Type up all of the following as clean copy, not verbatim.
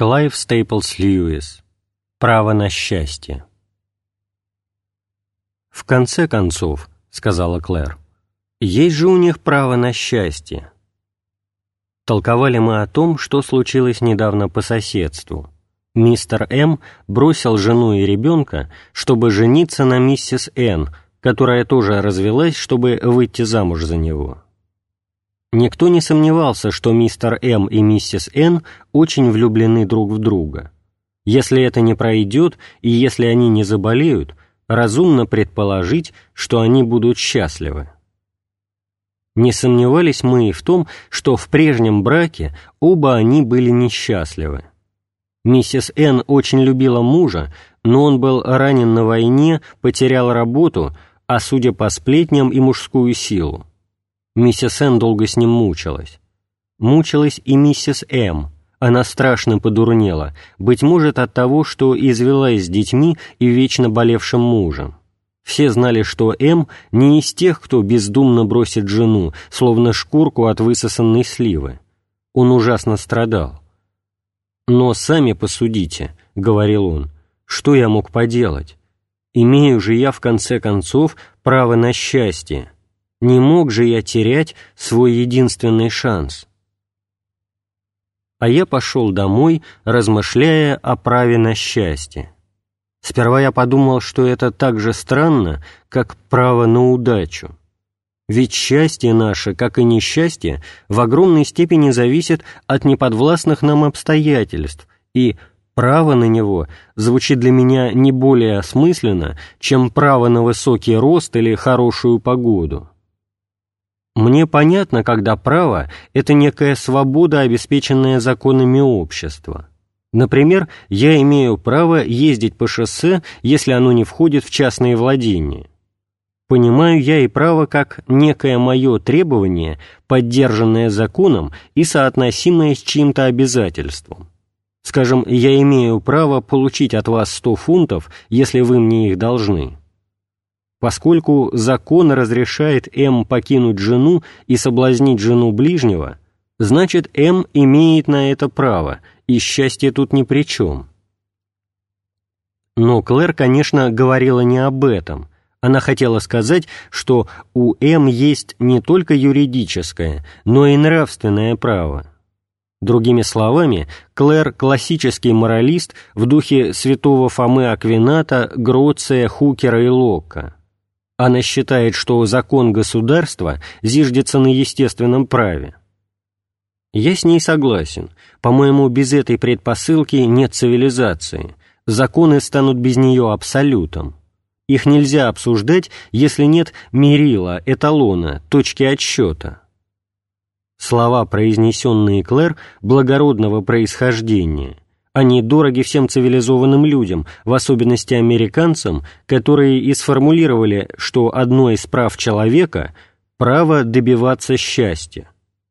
Клайв Стейплс Льюис. Право на счастье. «В конце концов, — сказала Клэр, — есть же у них право на счастье». Толковали мы о том, что случилось недавно по соседству. Мистер М. бросил жену и ребенка, чтобы жениться на миссис Н., которая тоже развелась, чтобы выйти замуж за него. Никто не сомневался, что мистер М. и миссис Н. очень влюблены друг в друга. Если это не пройдет, и если они не заболеют, разумно предположить, что они будут счастливы. Не сомневались мы и в том, что в прежнем браке оба они были несчастливы. Миссис Н. очень любила мужа, но он был ранен на войне, потерял работу, а, судя по сплетням, и мужскую силу. Миссис Н. долго с ним мучилась. Мучилась и миссис М. Она страшно подурнела, быть может, от того, что извелась с детьми и вечно болевшим мужем. Все знали, что М. не из тех, кто бездумно бросит жену, словно шкурку от высосанной сливы. Он ужасно страдал. «Но сами посудите», — говорил он, — «что я мог поделать? Имею же я, в конце концов, право на счастье. Не мог же я терять свой единственный шанс». А я пошел домой, размышляя о праве на счастье. Сперва я подумал, что это так же странно, как право на удачу. Ведь счастье наше, как и несчастье, в огромной степени зависит от неподвластных нам обстоятельств, и право на него звучит для меня не более осмысленно, чем право на высокий рост или хорошую погоду. Мне понятно, когда право — это некая свобода, обеспеченная законами общества. Например, я имею право ездить по шоссе, если оно не входит в частные владения. Понимаю я и право как некое мое требование, поддержанное законом и соотносимое с чьим-то обязательством. Скажем, я имею право получить от вас 100 фунтов, если вы мне их должны. Поскольку закон разрешает М покинуть жену и соблазнить жену ближнего, значит, М имеет на это право, и счастье тут ни при чем. Но Клэр, конечно, говорила не об этом. Она хотела сказать, что у М есть не только юридическое, но и нравственное право. Другими словами, Клэр — классический моралист в духе святого Фомы Аквината, Гроция, Хукера и Локка. Она считает, что закон государства зиждется на естественном праве. Я с ней согласен. По-моему, без этой предпосылки нет цивилизации. Законы станут без нее абсолютом. Их нельзя обсуждать, если нет мерила, эталона, точки отсчета. Слова, произнесенные Клэр, благородного происхождения. Они дороги всем цивилизованным людям, в особенности американцам, которые и сформулировали, что одно из прав человека — право добиваться счастья.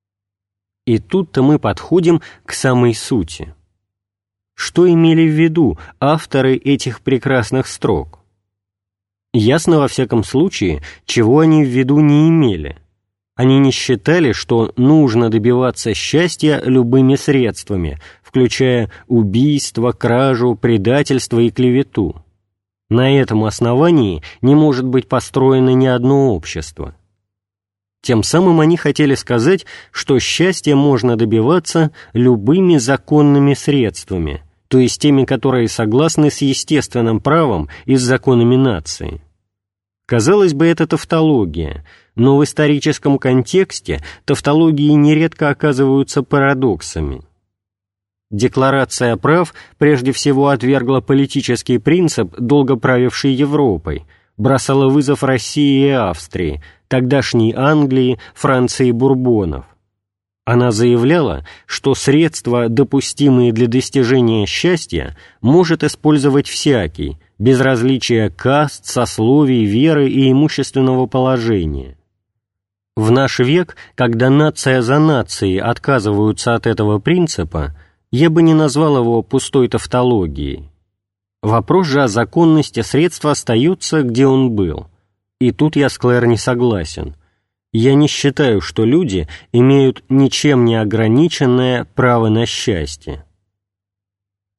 И тут-то мы подходим к самой сути. Что имели в виду авторы этих прекрасных строк? Ясно, во всяком случае, чего они в виду не имели. Они не считали, что нужно добиваться счастья любыми средствами, включая убийство, кражу, предательство и клевету. На этом основании не может быть построено ни одно общество. Тем самым они хотели сказать, что счастье можно добиваться любыми законными средствами, то есть теми, которые согласны с естественным правом и с законами нации. Казалось бы, это тавтология, но в историческом контексте тавтологии нередко оказываются парадоксами. Декларация прав прежде всего отвергла политический принцип, долго правивший Европой, бросала вызов России и Австрии, тогдашней Англии, Франции и Бурбонов. Она заявляла, что средства, допустимые для достижения счастья, может использовать всякий, без различия каст, сословий, веры и имущественного положения. В наш век, когда нация за нацией отказываются от этого принципа, я бы не назвал его пустой тавтологией. Вопрос же о законности средств остается, где он был. И тут я с Клэр не согласен. Я не считаю, что люди имеют ничем не ограниченное право на счастье.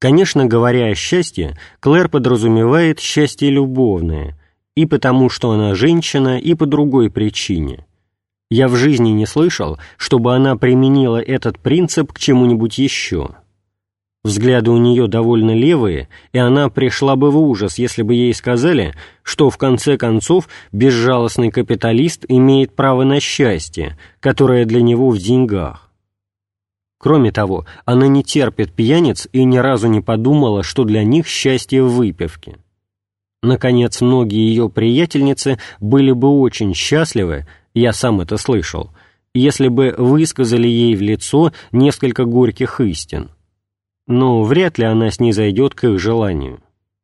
Конечно, говоря о счастье, Клэр подразумевает счастье любовное, и потому, что она женщина, и по другой причине. Я в жизни не слышал, чтобы она применила этот принцип к чему-нибудь еще. Взгляды у нее довольно левые, и она пришла бы в ужас, если бы ей сказали, что в конце концов безжалостный капиталист имеет право на счастье, которое для него в деньгах. Кроме того, она не терпит пьяниц и ни разу не подумала, что для них счастье в выпивке. Наконец, многие ее приятельницы были бы очень счастливы, я сам это слышал, если бы высказали ей в лицо несколько горьких истин. Но вряд ли она снизойдет к их желанию.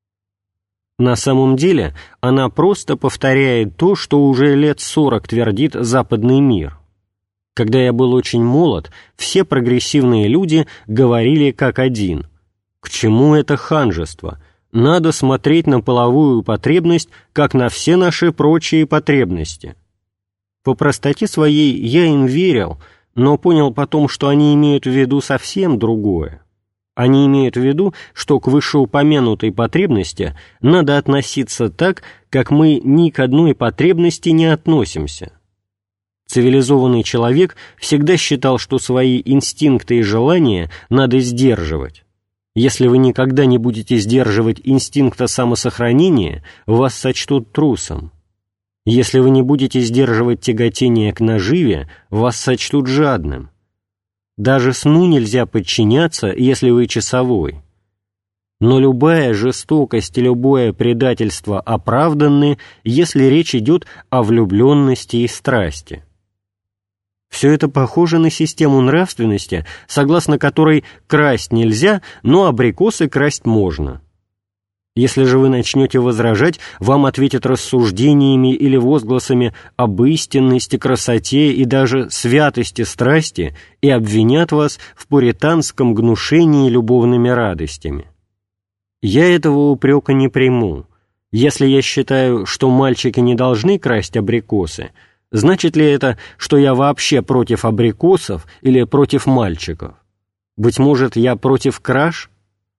На самом деле, она просто повторяет то, что уже лет 40 твердит западный мир. Когда я был очень молод, все прогрессивные люди говорили как один: «К чему это ханжество? Надо смотреть на половую потребность, как на все наши прочие потребности». По простоте своей я им верил, но понял потом, что они имеют в виду совсем другое. Они имеют в виду, что к вышеупомянутой потребности надо относиться так, как мы ни к одной потребности не относимся. Цивилизованный человек всегда считал, что свои инстинкты и желания надо сдерживать. Если вы никогда не будете сдерживать инстинкта самосохранения, вас сочтут трусом. Если вы не будете сдерживать тяготение к наживе, вас сочтут жадным. Даже сну нельзя подчиняться, если вы часовой. Но любая жестокость и любое предательство оправданны, если речь идет о влюбленности и страсти. Все это похоже на систему нравственности, согласно которой красть нельзя, но абрикосы красть можно. Если же вы начнете возражать, вам ответят рассуждениями или возгласами об истинности, красоте и даже святости страсти и обвинят вас в пуританском гнушении любовными радостями. Я этого упрека не приму. Если я считаю, что мальчики не должны красть абрикосы, значит ли это, что я вообще против абрикосов или против мальчиков? Быть может, я против краж?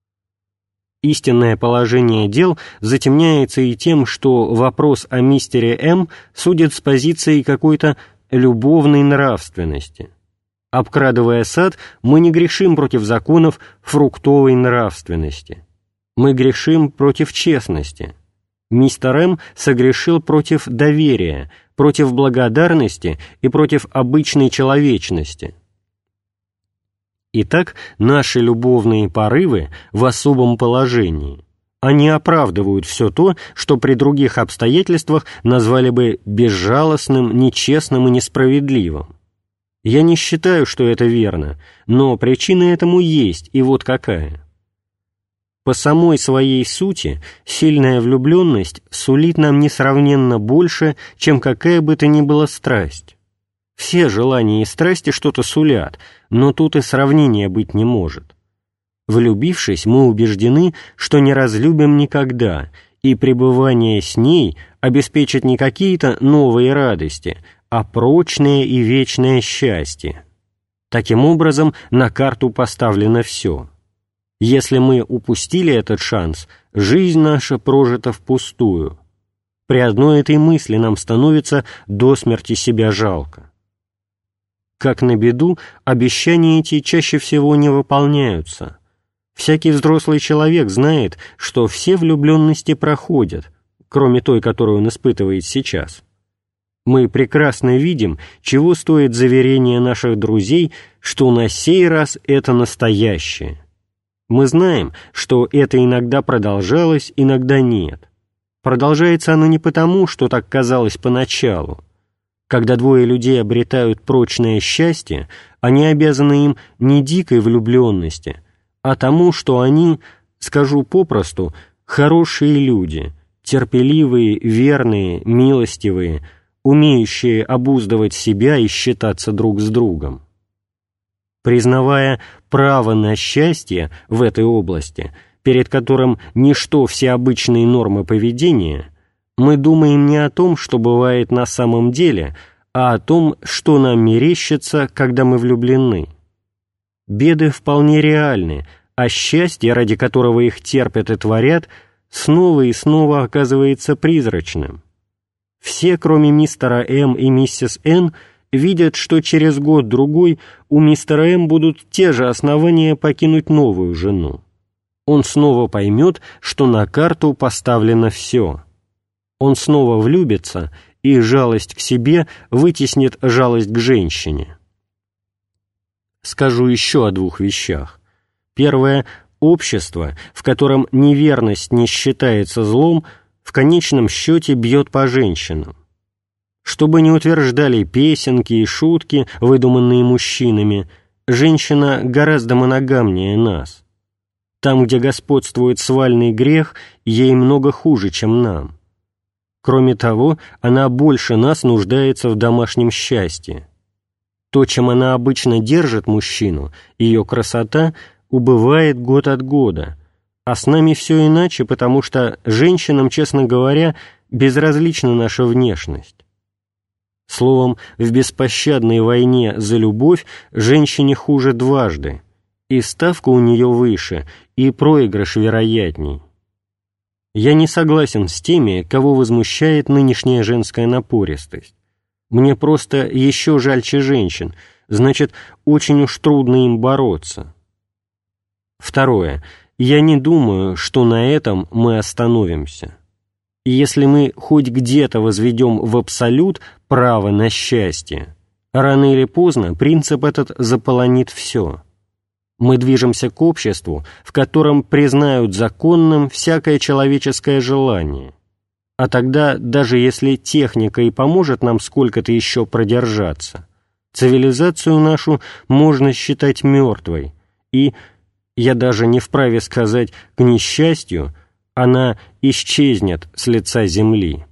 Истинное положение дел затемняется и тем, что вопрос о мистере М. судит с позиции какой-то любовной нравственности. Обкрадывая сад, мы не грешим против законов фруктовой нравственности. Мы грешим против честности. Мистер М. согрешил против доверия, против благодарности и против обычной человечности. Итак, наши любовные порывы в особом положении. Они оправдывают все то, что при других обстоятельствах назвали бы безжалостным, нечестным и несправедливым. Я не считаю, что это верно, но причина этому есть, и вот какая. По самой своей сути, сильная влюбленность сулит нам несравненно больше, чем какая бы то ни была страсть. Все желания и страсти что-то сулят, но тут и сравнения быть не может. Влюбившись, мы убеждены, что не разлюбим никогда, и пребывание с ней обеспечит не какие-то новые радости, а прочное и вечное счастье. Таким образом, на карту поставлено все. Если мы упустили этот шанс, жизнь наша прожита впустую. При одной этой мысли нам становится до смерти себя жалко. Как на беду, обещания эти чаще всего не выполняются. Всякий взрослый человек знает, что все влюбленности проходят, кроме той, которую он испытывает сейчас. Мы прекрасно видим, чего стоит заверение наших друзей, что на сей раз это настоящее. Мы знаем, что это иногда продолжалось, иногда нет. Продолжается оно не потому, что так казалось поначалу. Когда двое людей обретают прочное счастье, они обязаны им не дикой влюбленности, а тому, что они, скажу попросту, хорошие люди, терпеливые, верные, милостивые, умеющие обуздывать себя и считаться друг с другом. Признавая право на счастье в этой области, перед которым ничто все обычные нормы поведения, мы думаем не о том, что бывает на самом деле, а о том, что нам мерещится, когда мы влюблены. Беды вполне реальны, а счастье, ради которого их терпят и творят, снова и снова оказывается призрачным. Все, кроме мистера М и миссис Н, видят, что через год-другой у мистера М будут те же основания покинуть новую жену. Он снова поймет, что на карту поставлено все. Он снова влюбится, и жалость к себе вытеснит жалость к женщине. Скажу еще о двух вещах. Первое. Общество, в котором неверность не считается злом, в конечном счете бьет по женщинам. Что бы ни утверждали песенки и шутки, выдуманные мужчинами, женщина гораздо моногамнее нас. Там, где господствует свальный грех, ей много хуже, чем нам. Кроме того, она больше нас нуждается в домашнем счастье. То, чем она обычно держит мужчину, ее красота, убывает год от года, а с нами все иначе, потому что женщинам, честно говоря, безразлична наша внешность. Словом, в беспощадной войне за любовь женщине хуже дважды, и ставка у нее выше, и проигрыш вероятней. Я не согласен с теми, кого возмущает нынешняя женская напористость. Мне просто еще жальче женщин, значит, очень уж трудно им бороться. Второе. Я не думаю, что на этом мы остановимся. И если мы хоть где-то возведем в абсолют право на счастье, рано или поздно принцип этот заполонит все. Мы движемся к обществу, в котором признают законным всякое человеческое желание. А тогда, даже если техника и поможет нам сколько-то еще продержаться, цивилизацию нашу можно считать мертвой, и, я даже не вправе сказать, к несчастью, она исчезнет с лица земли.